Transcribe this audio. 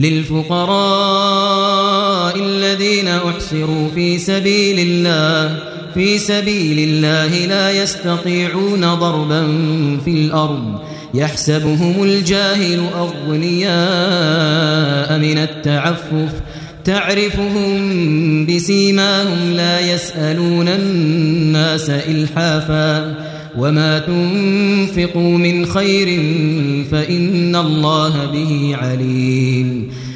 للفقراء الذين أحصروا في سبيل الله لا يستطيعون ضربا في الأرض يحسبهم الجاهل أغنياء من التعفف تعرفهم بسيماهم لا يسألون الناس إلحافا وما تنفقوا من خير فإن الله به عليم